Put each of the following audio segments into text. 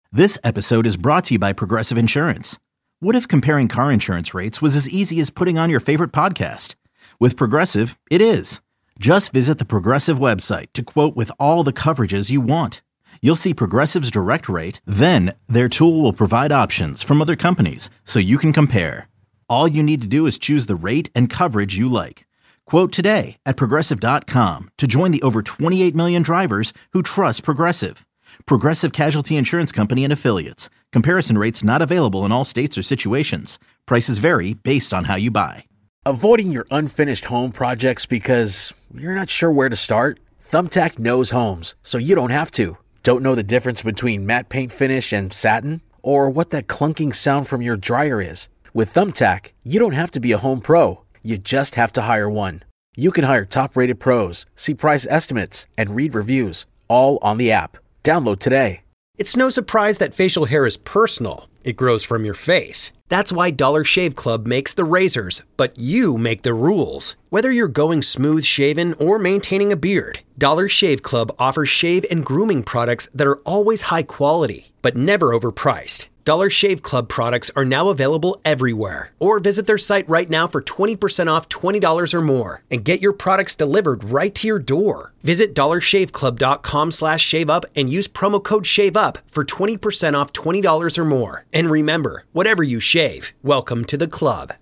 This episode is brought to you by Progressive Insurance. What if comparing car insurance rates was as easy as putting on your favorite podcast? With Progressive, it is. Just visit the Progressive website to quote with all the coverages you want. You'll see Progressive's direct rate, then their tool will provide options from other companies so you can compare. All you need to do is choose the rate and coverage you like. Quote today at Progressive.com to join the over 28 million drivers who trust Progressive. Progressive Casualty Insurance Company and Affiliates. Comparison rates not available in all states or situations. Prices vary based on how you buy. Avoiding your unfinished home projects because you're not sure where to start? Thumbtack knows homes, so you don't have to. Don't know the difference between matte paint finish and satin? Or what that clunking sound from your dryer is? With Thumbtack, you don't have to be a home pro. You just have to hire one. You can hire top-rated pros, see price estimates, and read reviews, all on the app. Download today. It's no surprise that facial hair is personal. It grows from your face. That's why Dollar Shave Club makes the razors, but you make the rules. Whether you're going smooth shaven or maintaining a beard, Dollar Shave Club offers shave and grooming products that are always high quality, but never overpriced. Dollar Shave Club products are now available everywhere. Or visit their site right now for 20% off $20 or more and get your products delivered right to your door. Visit dollarshaveclub.com/shaveup and use promo code SHAVEUP for 20% off $20 or more. And remember, whatever you shave, welcome to the club.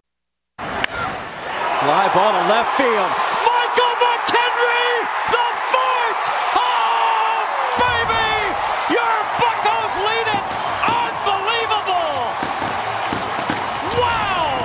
Fly ball to left field. Michael McKenry, the fort! Oh, baby! Your Buccos lead it! Unbelievable! Wow!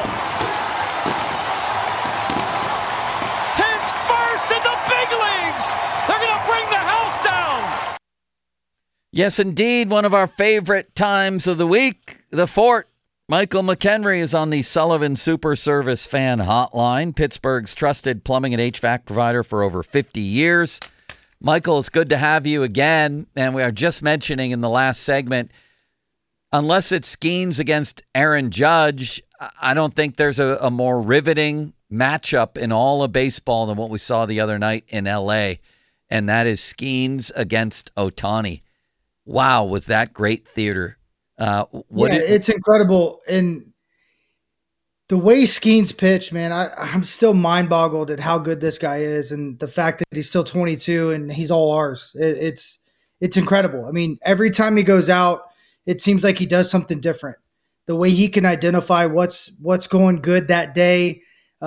His first in the big leagues! They're going to bring the house down! Yes, indeed, one of our favorite times of the week, the fort. Michael McKenry is on the Sullivan Super Service Fan Hotline, Pittsburgh's trusted plumbing and HVAC provider for over 50 years. Michael, it's good to have you again. And we are just mentioning in the last segment, unless it's Skeens against Aaron Judge, I don't think there's a more riveting matchup in all of baseball than what we saw the other night in L.A., and that is Skeens against Ohtani. Wow, was that great theater. It's incredible. And the way Skeens pitched, man, I'm still mind boggled at how good this guy is. And the fact that he's still 22 and he's all ours. It's incredible. I mean, every time he goes out, it seems like he does something different. The way he can identify what's going good that day,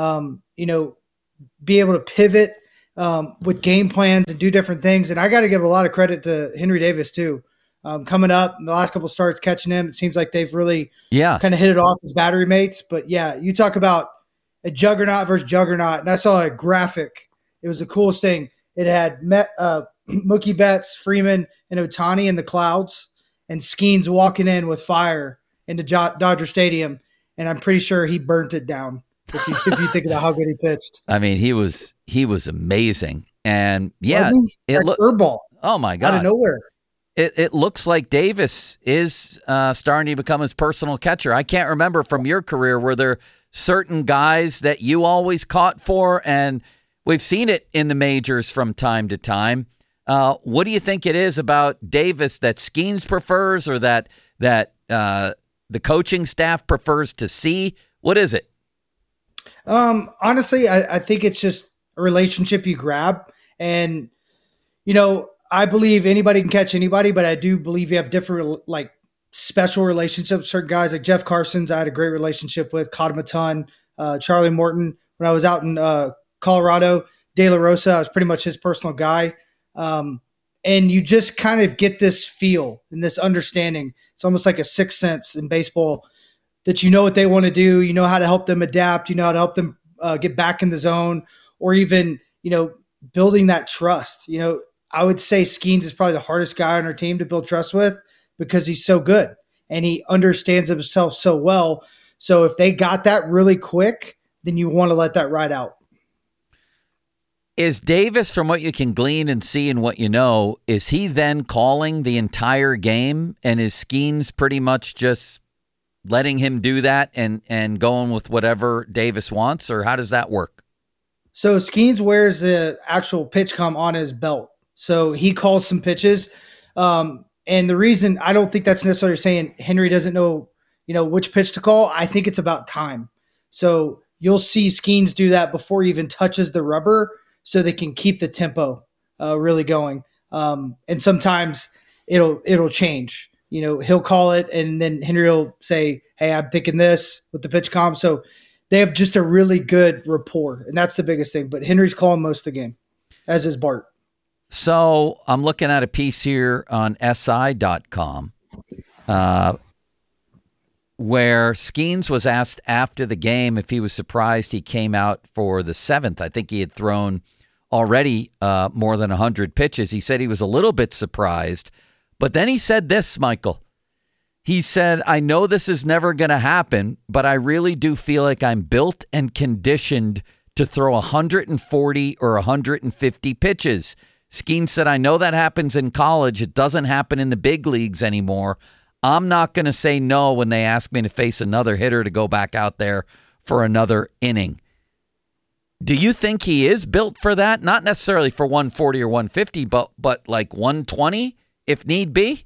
be able to pivot with game plans and do different things. And I got to give a lot of credit to Henry Davis too. Coming up, the last couple starts catching him, it seems like they've really kind of hit it off as battery mates. But yeah, you talk about a juggernaut versus juggernaut, and I saw a graphic. It was the coolest thing. It had Mookie Betts, Freeman, and Ohtani in the clouds, and Skeens walking in with fire into Dodger Stadium, and I'm pretty sure he burnt it down. If you think about how good he pitched, I mean, he was amazing, and it looked curveball. Oh my God, out of nowhere. It looks like Davis is starting to become his personal catcher. I can't remember from your career, were there certain guys that you always caught for? And we've seen it in the majors from time to time. What do you think it is about Davis that Skeens prefers, or that the coaching staff prefers to see? What is it? Honestly, I think it's just a relationship you grab. And, I believe anybody can catch anybody, but I do believe you have different, special relationships with certain guys. Like Jeff Carson's, I had a great relationship with, caught him a ton. Charlie Morton, when I was out in Colorado, De La Rosa, I was pretty much his personal guy. And you just kind of get this feel and this understanding. It's almost like a sixth sense in baseball that you know what they want to do. You know how to help them adapt. You know how to help them get back in the zone, or even, building that trust. I would say Skeens is probably the hardest guy on our team to build trust with, because he's so good and he understands himself so well. So if they got that really quick, then you want to let that ride out. Is Davis, from what you can glean and see and what you know, is he then calling the entire game, and is Skeens pretty much just letting him do that and going with whatever Davis wants, or how does that work? So Skeens wears the actual pitch com on his belt. So he calls some pitches. And the reason I don't think that's necessarily saying Henry doesn't know, which pitch to call. I think it's about time. So you'll see Skeens do that before he even touches the rubber so they can keep the tempo really going. And sometimes it'll change. He'll call it and then Henry will say, hey, I'm thinking this with the pitch comp. So they have just a really good rapport, and that's the biggest thing. But Henry's calling most of the game, as is Bart. So I'm looking at a piece here on SI.com where Skeens was asked after the game if he was surprised he came out for the 7th. I think he had thrown already more than 100 pitches. He said he was a little bit surprised, but then he said this, Michael. He said, I know this is never going to happen, but I really do feel like I'm built and conditioned to throw 140 or 150 pitches. Skeens said, I know that happens in college. It doesn't happen in the big leagues anymore. I'm not going to say no when they ask me to face another hitter to go back out there for another inning. Do you think he is built for that? Not necessarily for 140 or 150, but like 120 if need be?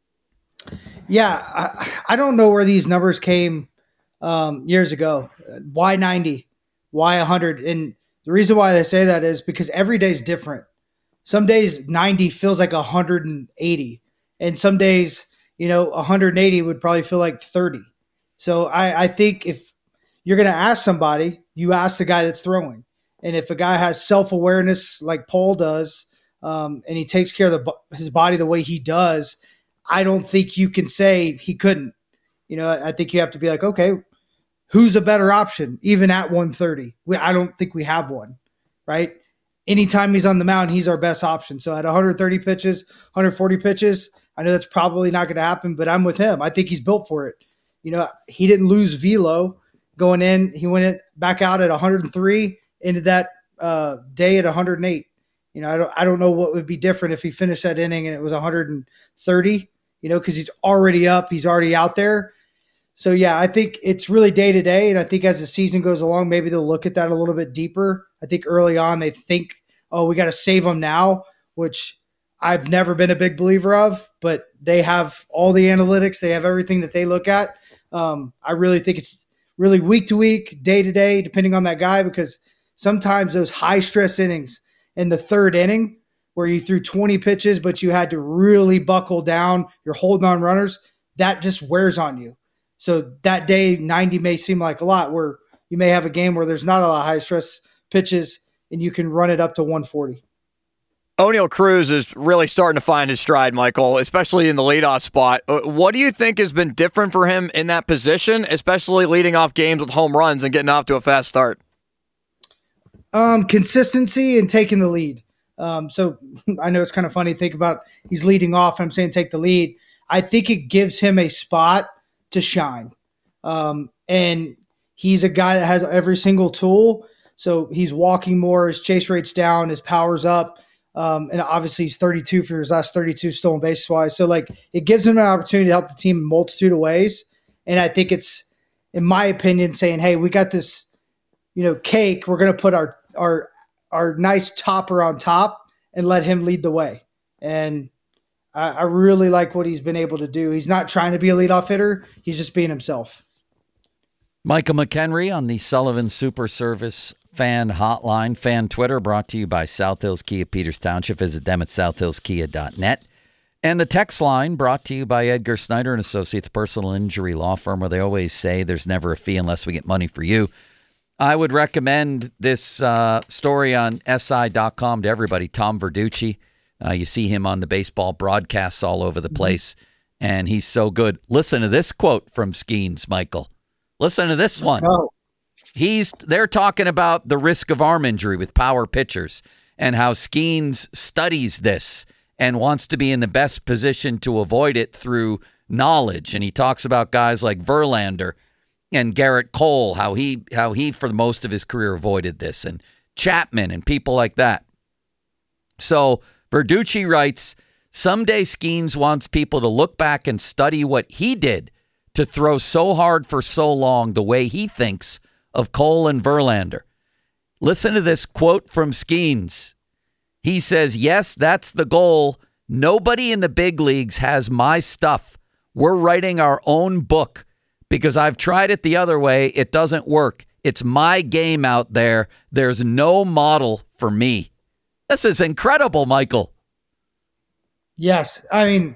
Yeah, I don't know where these numbers came years ago. Why 90? Why 100? And the reason why they say that is because every day is different. Some days 90 feels like 180. And some days, 180 would probably feel like 30. So I think if you're going to ask somebody, you ask the guy that's throwing. And if a guy has self-awareness like Paul does, and he takes care of his body the way he does, I don't think you can say he couldn't. I think you have to be like, okay, who's a better option, even at 130? I don't think we have one, right? Anytime he's on the mound, he's our best option. So at 130 pitches, 140 pitches, I know that's probably not going to happen, but I'm with him. I think he's built for it. He didn't lose velo going in. He went back out at 103, ended that day at 108. I don't know what would be different if he finished that inning and it was 130, because he's already up. He's already out there. So, yeah, I think it's really day to day. And I think as the season goes along, maybe they'll look at that a little bit deeper. I think early on they think, oh, we got to save him now, which I've never been a big believer of. But they have all the analytics. They have everything that they look at. I really think it's really week to week, day to day, depending on that guy, because sometimes those high stress innings in the third inning where you threw 20 pitches, but you had to really buckle down, you're holding on runners, that just wears on you. So that day, 90 may seem like a lot, where you may have a game where there's not a lot of high stress pitches and you can run it up to 140. Oneil Cruz is really starting to find his stride, Michael, especially in the leadoff spot. What do you think has been different for him in that position, especially leading off games with home runs and getting off to a fast start? Consistency and taking the lead. So I know it's kind of funny to think about he's leading off. I'm saying take the lead. I think it gives him a spot to shine. And he's a guy that has every single tool. So he's walking more, his chase rate's down, his power's up. And obviously he's 32 for his last 32 stolen bases wise. So it gives him an opportunity to help the team in a multitude of ways. And I think it's, in my opinion, saying, hey, we got this, cake. We're going to put our nice topper on top and let him lead the way. And I really like what he's been able to do. He's not trying to be a leadoff hitter. He's just being himself. Michael McHenry on the Sullivan Super Service Fan Hotline. Fan Twitter brought to you by South Hills Kia Peters Township. Visit them at southhillskia.net. And the text line brought to you by Edgar Snyder and Associates, personal injury law firm, where they always say there's never a fee unless we get money for you. I would recommend this story on SI.com to everybody. Tom Verducci. You see him on the baseball broadcasts all over the place, and he's so good. Listen to this quote from Skeens, Michael. Listen to this one. They're talking about the risk of arm injury with power pitchers and how Skeens studies this and wants to be in the best position to avoid it through knowledge. And he talks about guys like Verlander and Garrett Cole, how he for most of his career avoided this, and Chapman and people like that. So Verducci writes, someday Skeens wants people to look back and study what he did to throw so hard for so long the way he thinks of Cole and Verlander. Listen to this quote from Skeens. He says, yes, that's the goal. Nobody in the big leagues has my stuff. We're writing our own book because I've tried it the other way. It doesn't work. It's my game out there. There's no model for me. This is incredible, Michael. Yes. I mean,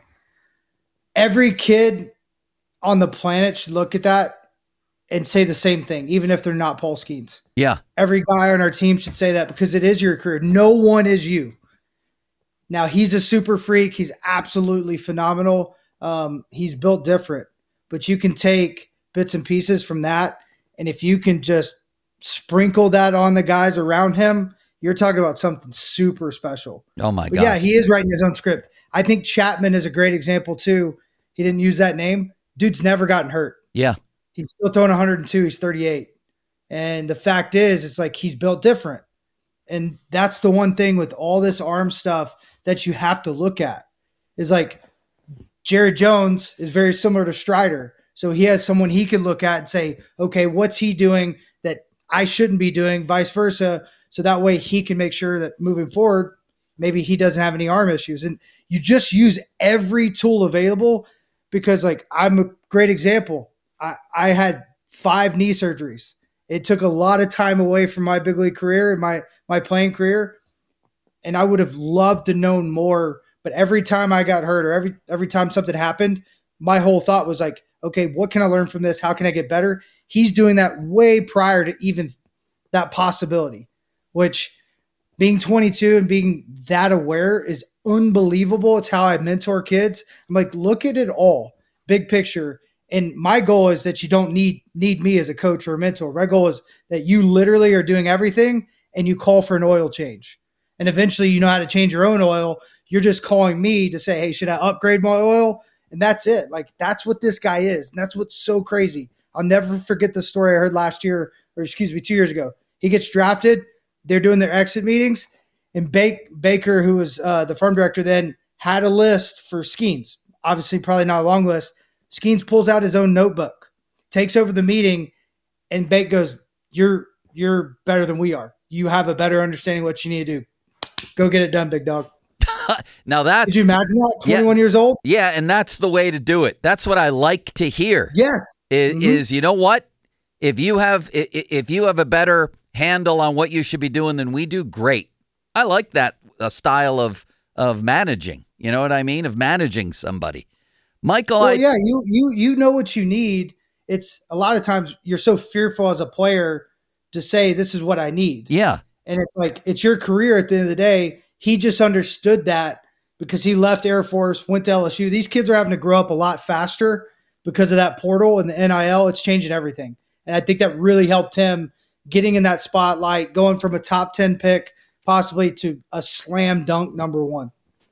every kid on the planet should look at that and say the same thing, even if they're not Paul Skeens. Yeah. Every guy on our team should say that because it is your career. No one is you. Now, he's a super freak. He's absolutely phenomenal. He's built different. But you can take bits and pieces from that, and if you can just sprinkle that on the guys around him, you're talking about something super special. Oh, my God. God. Yeah, he is writing his own script. I think Chapman is a great example, too. He didn't use that name. Dude's never gotten hurt. Yeah. He's still throwing 102. He's 38. And the fact is, it's like he's built different. And that's the one thing with all this arm stuff that you have to look at is like Jared Jones is very similar to Strider. So he has someone he can look at and say, okay, what's he doing that I shouldn't be doing, vice versa. So that way he can make sure that moving forward, maybe he doesn't have any arm issues. And you just use every tool available because like I'm a great example. I had 5 knee surgeries. It took a lot of time away from my big league career and my playing career. And I would have loved to known more, but every time I got hurt or every time something happened, my whole thought was like, okay, what can I learn from this? How can I get better? He's doing that way prior to even that possibility, which being 22 and being that aware is unbelievable. It's how I mentor kids. I'm like, look at it all, big picture. And my goal is that you don't need me as a coach or a mentor. My goal is that you literally are doing everything and you call for an oil change. And eventually you know how to change your own oil. You're just calling me to say, hey, should I upgrade my oil? And that's it. Like, that's what this guy is. And that's what's so crazy. I'll never forget the story I heard last year, or 2 years ago. He gets drafted. They're doing their exit meetings. And Baker, who was the farm director then, had a list for Skeens. Obviously, probably not a long list. Skeens pulls out his own notebook, takes over the meeting, and Bake goes, you're better than we are. You have a better understanding of what you need to do. Go get it done, big dog. Now that's, did you imagine that? 21 years old? Yeah, and that's the way to do it. That's what I like to hear. Yes. Is you know what? If you have a better handle on what you should be doing than we do, great. I like that style of managing. You know what I mean? Of managing somebody. Michael, well, yeah, you know what you need. It's a lot of times you're so fearful as a player to say this is what I need. Yeah. And it's like, it's your career at the end of the day. He just understood that because he left Air Force, went to LSU. These kids are having to grow up a lot faster because of that portal and the NIL. It's changing everything. And I think that really helped him getting in that spotlight, going from a top 10 pick possibly to a slam dunk number 1.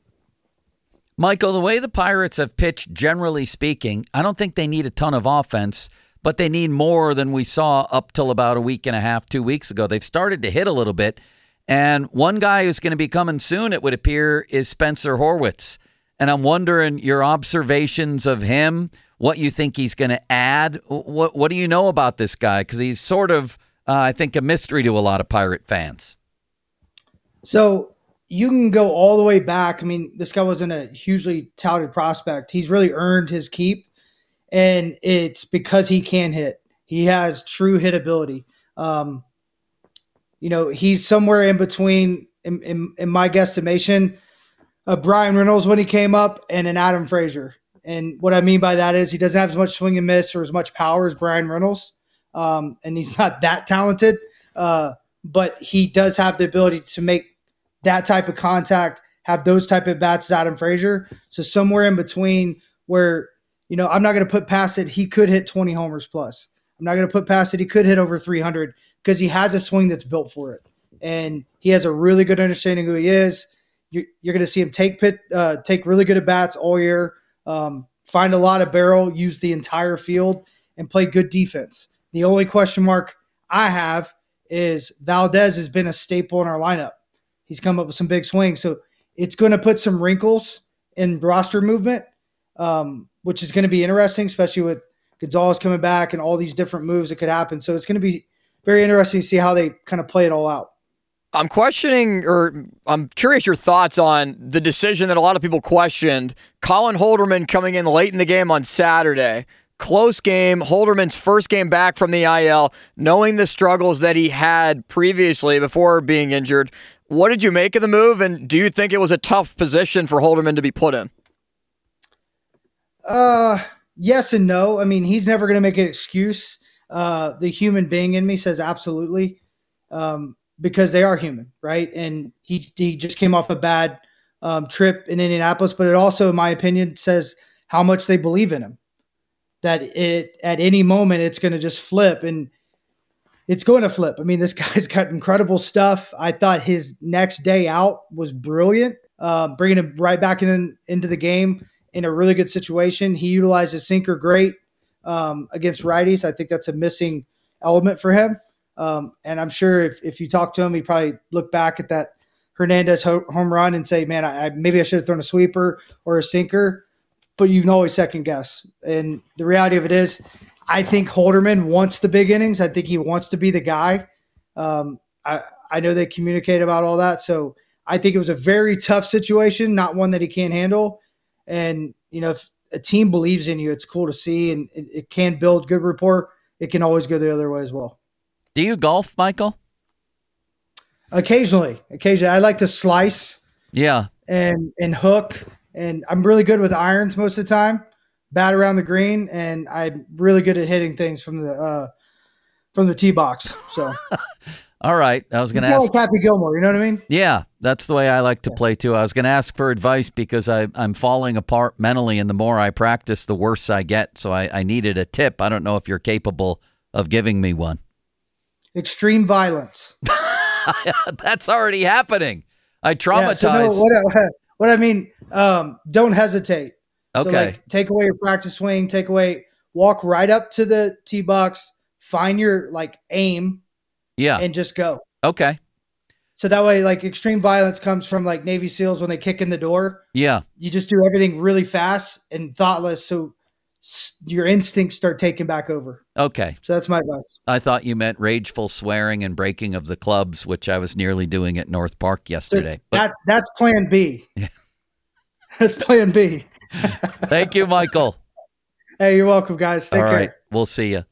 Michael, the way the Pirates have pitched, generally speaking, I don't think they need a ton of offense, but they need more than we saw up till about a week and a half, 2 weeks ago. They've started to hit a little bit. And one guy who's going to be coming soon, it would appear, is Spencer Horwitz. And I'm wondering your observations of him, what you think he's going to add. What do you know about this guy? Because he's sort of, I think, a mystery to a lot of Pirate fans. So you can go all the way back. I mean, this guy wasn't a hugely touted prospect. He's really earned his keep, and it's because he can hit. He has true hit ability. He's somewhere in between, in my guesstimation, Brian Reynolds when he came up and an Adam Frazier. And what I mean by that is he doesn't have as much swing and miss or as much power as Brian Reynolds. And he's not that talented, but he does have the ability to make that type of contact, have those type of bats as Adam Frazier. So somewhere in between where, I'm not going to put past it. He could hit 20 homers plus. I'm not going to put past it. He could hit over 300 because he has a swing that's built for it. And he has a really good understanding of who he is. You're going to see him take really good at bats all year, find a lot of barrel, use the entire field, and play good defense. The only question mark I have is Valdez has been a staple in our lineup. He's come up with some big swings. So it's going to put some wrinkles in roster movement, which is going to be interesting, especially with Gonzalez coming back and all these different moves that could happen. So it's going to be very interesting to see how they kind of play it all out. I'm questioning, or I'm curious your thoughts on the decision that a lot of people questioned. Colin Holderman coming in late in the game on Saturday. Close game, Holderman's first game back from the IL, knowing the struggles that he had previously before being injured. What did you make of the move, and do you think it was a tough position for Holderman to be put in? Yes and no. I mean, he's never going to make an excuse. The human being in me says absolutely, because they are human, right? And he just came off a bad trip in Indianapolis, but it also, in my opinion, says how much they believe in him. That at any moment it's going to just flip, and it's going to flip. I mean, this guy's got incredible stuff. I thought his next day out was brilliant, bringing him right back into the game in a really good situation. He utilized his sinker great against righties. I think that's a missing element for him. And I'm sure if you talk to him, he probably look back at that Hernandez home run and say, man, maybe I should have thrown a sweeper or a sinker. But you can always second guess. And the reality of it is, I think Holderman wants the big innings. I think he wants to be the guy. I know they communicate about all that. So I think it was a very tough situation, not one that he can't handle. And, if a team believes in you, it's cool to see, and it can build good rapport. It can always go the other way as well. Do you golf, Michael? Occasionally. I like to slice. Yeah. And hook. And I'm really good with irons most of the time, bat around the green, and I'm really good at hitting things from the tee box. So, all right, I was going to ask. Like Happy Gilmore, you know what I mean? Yeah, that's the way I like to play too. I was going to ask for advice because I'm falling apart mentally, and the more I practice, the worse I get. So I needed a tip. I don't know if you're capable of giving me one. Extreme violence. That's already happening. I traumatized. Yeah, so no, what I mean, don't hesitate. Okay. So take away your practice swing, walk right up to the tee box, find your aim, and just go. Okay. So that way, extreme violence comes from Navy SEALs when they kick in the door. Yeah. You just do everything really fast and thoughtless, so your instincts start taking back over. Okay. So that's my advice. I thought you meant rageful swearing and breaking of the clubs, which I was nearly doing at North Park yesterday. So that's plan B. Yeah. That's plan B. Thank you, Michael. Hey, you're welcome, guys. Take care. All right. We'll see you.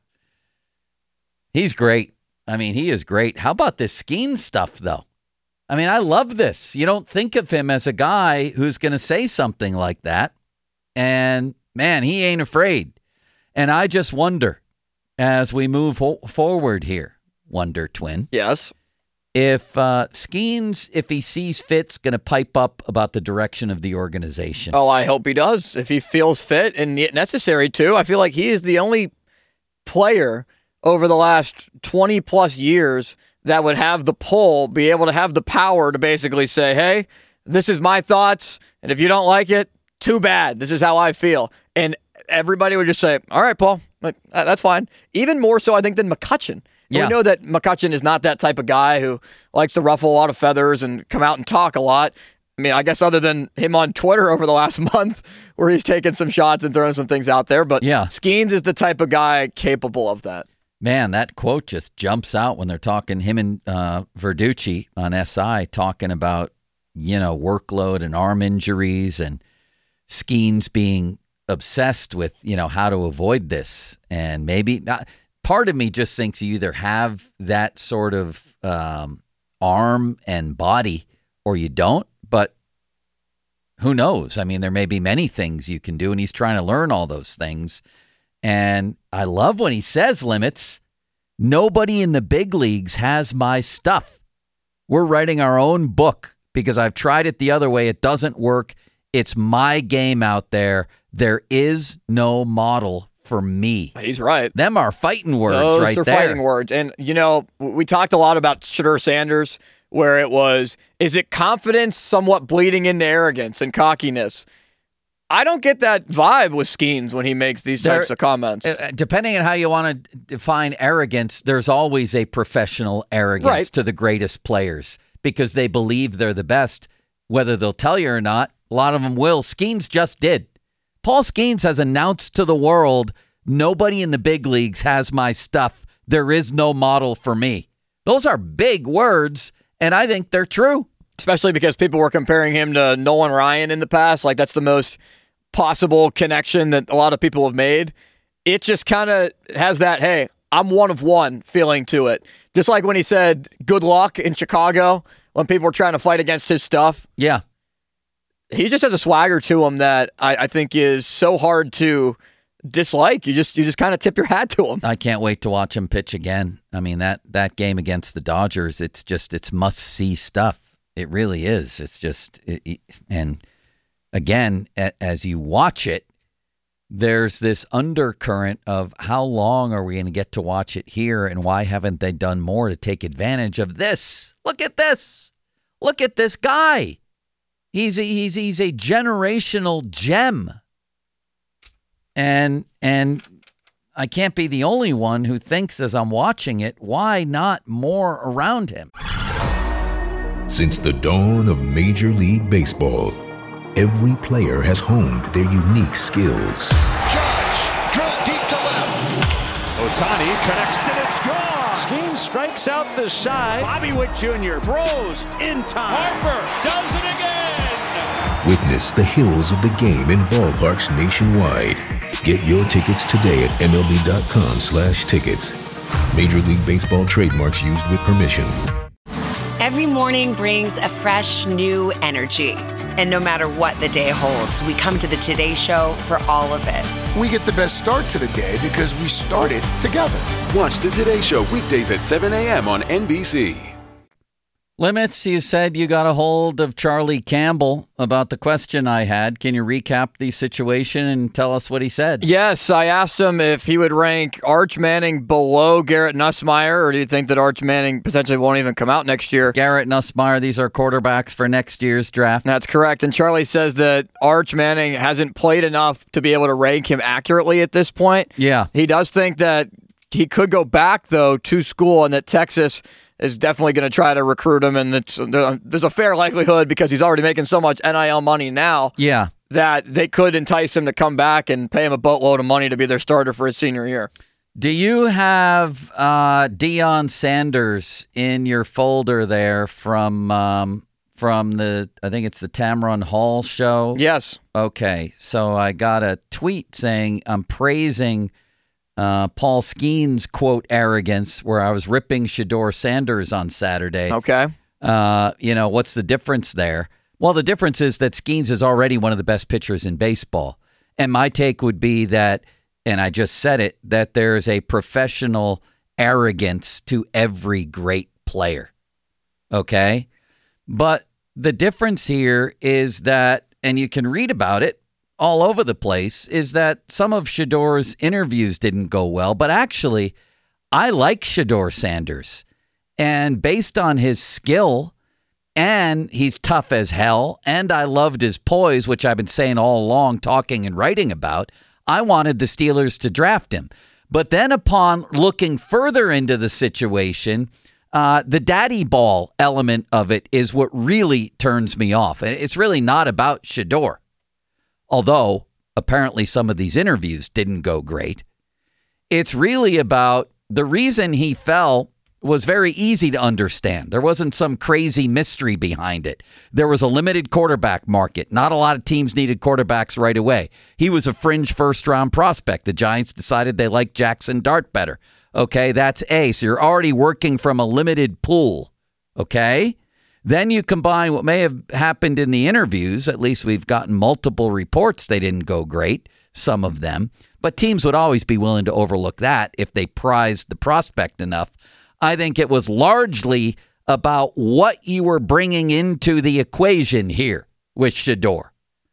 He's great. I mean, he is great. How about this Skeens stuff, though? I mean, I love this. You don't think of him as a guy who's going to say something like that. And, man, he ain't afraid. And I just wonder, as we move forward here, Wonder Twin. Yes. If Skeens, if he sees fit's going to pipe up about the direction of the organization. Oh, I hope he does. If he feels fit and necessary to. I feel like he is the only player over the last 20-plus years that would have the pull, be able to have the power to basically say, hey, this is my thoughts, and if you don't like it, too bad. This is how I feel. And everybody would just say, all right, Paul, that's fine. Even more so, I think, than McCutchen. Yeah. We know that McCutchen is not that type of guy who likes to ruffle a lot of feathers and come out and talk a lot. I mean, I guess other than him on Twitter over the last month where he's taken some shots and throwing some things out there. But yeah, Skeens is the type of guy capable of that. Man, that quote just jumps out when they're talking, him and Verducci on SI talking about, workload and arm injuries, and Skeens being obsessed with, how to avoid this. And maybe not. Part of me just thinks you either have that sort of arm and body or you don't, but who knows? I mean, there may be many things you can do, and he's trying to learn all those things. And I love when he says, Limits, nobody in the big leagues has my stuff. We're writing our own book because I've tried it the other way. It doesn't work. It's my game out there. There is no model for me. He's right. Them are fighting words. Those right are there. Fighting words. And, we talked a lot about Shedeur Sanders, where it was, is it confidence somewhat bleeding into arrogance and cockiness? I don't get that vibe with Skeens when he makes these types of comments. Depending on how you want to define arrogance, there's always a professional arrogance to the greatest players because they believe they're the best. Whether they'll tell you or not, a lot of them will. Skeens just did. Paul Skeens has announced to the world, nobody in the big leagues has my stuff. There is no model for me. Those are big words, And I think they're true. Especially because people were comparing him to Nolan Ryan in the past. Like, that's the most possible connection that a lot of people have made. It just kind of has that, hey, I'm one of one feeling to it. Just like when he said good luck in Chicago when people were trying to fight against his stuff. Yeah. He just has a swagger to him that I think is so hard to dislike. You just kind of tip your hat to him. I can't wait to watch him pitch again. I mean, that game against the Dodgers, it's must-see stuff. It really is. It's just, and again, as you watch it, there's this undercurrent of how long are we going to get to watch it here, and why haven't they done more to take advantage of this? Look at this. Look at this guy. He's a generational gem. And I can't be the only one who thinks as I'm watching it, why not more around him? Since the dawn of Major League Baseball, every player has honed their unique skills. Judge, drill deep to left. Ohtani connects and it's gone. Skeens strikes out the side. Bobby Witt Jr. throws in time. Harper does it again. Witness the heroes of the game in ballparks nationwide. Get your tickets today at MLB.com/tickets. Major League Baseball trademarks used with permission. Every morning brings a fresh, new energy. And no matter what the day holds, we come to the Today Show for all of it. We get the best start to the day because we started together. Watch the Today Show weekdays at 7 a.m. on NBC. Limits, you said you got a hold of Charlie Campbell about the question I had. Can you recap the situation and tell us what he said? Yes, I asked him if he would rank Arch Manning below Garrett Nussmeier, or do you think that Arch Manning potentially won't even come out next year? Garrett Nussmeier, these are quarterbacks for next year's draft. That's correct. And Charlie says that Arch Manning hasn't played enough to be able to rank him accurately at this point. Yeah. He does think that he could go back, though, to school, and that Texas is definitely going to try to recruit him, and there's a fair likelihood, because he's already making so much NIL money now, that they could entice him to come back and pay him a boatload of money to be their starter for his senior year. Do you have Deion Sanders in your folder there from the, I think it's the Tamron Hall show? Yes. Okay, so I got a tweet saying I'm praising Paul Skeens' quote arrogance, where I was ripping Shedeur Sanders on Saturday. Okay. What's the difference there? Well, the difference is that Skeens is already one of the best pitchers in baseball. And my take would be that, and I just said it, that there's a professional arrogance to every great player. Okay? But the difference here is that, and you can read about it all over the place, is that some of Shedeur's interviews didn't go well, but actually, I like Shedeur Sanders. And based on his skill, and he's tough as hell, and I loved his poise, which I've been saying all along, talking and writing about, I wanted the Steelers to draft him. But then upon looking further into the situation, the daddy ball element of it is what really turns me off. And it's really not about Shedeur. Although, apparently some of these interviews didn't go great. It's really about the reason he fell was very easy to understand. There wasn't some crazy mystery behind it. There was a limited quarterback market. Not a lot of teams needed quarterbacks right away. He was a fringe first-round prospect. The Giants decided they liked Jackson Dart better. Okay, that's A. So you're already working from a limited pool. Okay? Then you combine what may have happened in the interviews. At least we've gotten multiple reports they didn't go great, some of them. But teams would always be willing to overlook that if they prized the prospect enough. I think it was largely about what you were bringing into the equation here with Shedeur.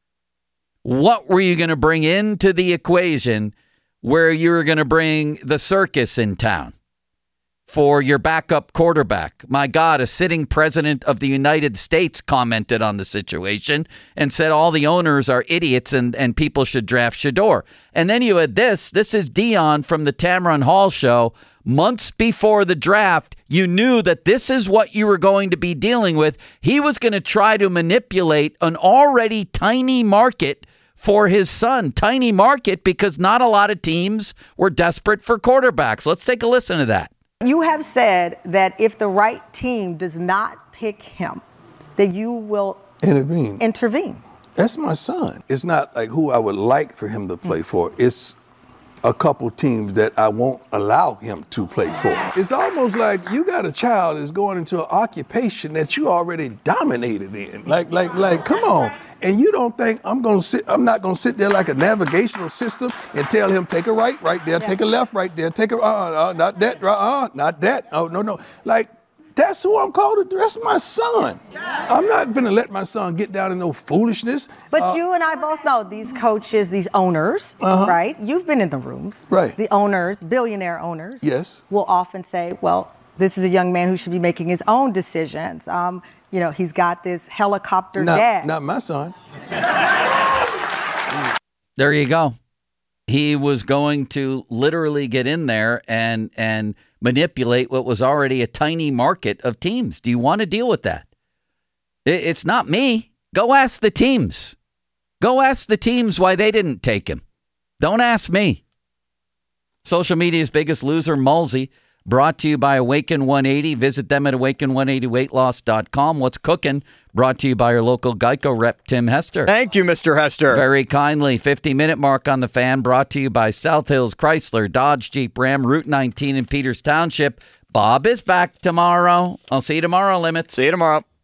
What were you going to bring into the equation where you were going to bring the circus in town for your backup quarterback? My God, a sitting president of the United States commented on the situation and said all the owners are idiots and people should draft Shedeur. And then you had this is Deion from the Tamron Hall show. Months before the draft, you knew that this is what you were going to be dealing with. He was going to try to manipulate an already tiny market for his son. Tiny market because not a lot of teams were desperate for quarterbacks. Let's take a listen to that. You have said that if the right team does not pick him, that you will intervene. That's my son. It's not like who I would like for him to play for. It's a couple teams that I won't allow him to play for. It's almost like you got a child that's going into an occupation that you already dominated in. Like, come on. And you don't think I'm not gonna sit there like a navigational system and tell him, take a right there, take a left right there, take a, not that, not that, oh, no. Like, that's who I'm called to do. That's my son. I'm not going to let my son get down in no foolishness. But you and I both know these coaches, these owners, right? You've been in the rooms. Right. The owners, billionaire owners, yes, will often say, well, this is a young man who should be making his own decisions. He's got this helicopter dad. Not my son. There you go. He was going to literally get in there and manipulate what was already a tiny market of teams. Do you want to deal with that? It's not me. Go ask the teams. Go ask the teams why they didn't take him. Don't ask me. Social media's biggest loser, Mulsey, brought to you by Awaken 180. Visit them at awaken180weightloss.com. What's cooking? Brought to you by your local Geico rep, Tim Hester. Thank you, Mr. Hester. Very kindly. 50-minute mark on the Fan, brought to you by South Hills Chrysler, Dodge, Jeep, Ram, Route 19 in Peters Township. Bob is back tomorrow. I'll see you tomorrow, Limits. See you tomorrow.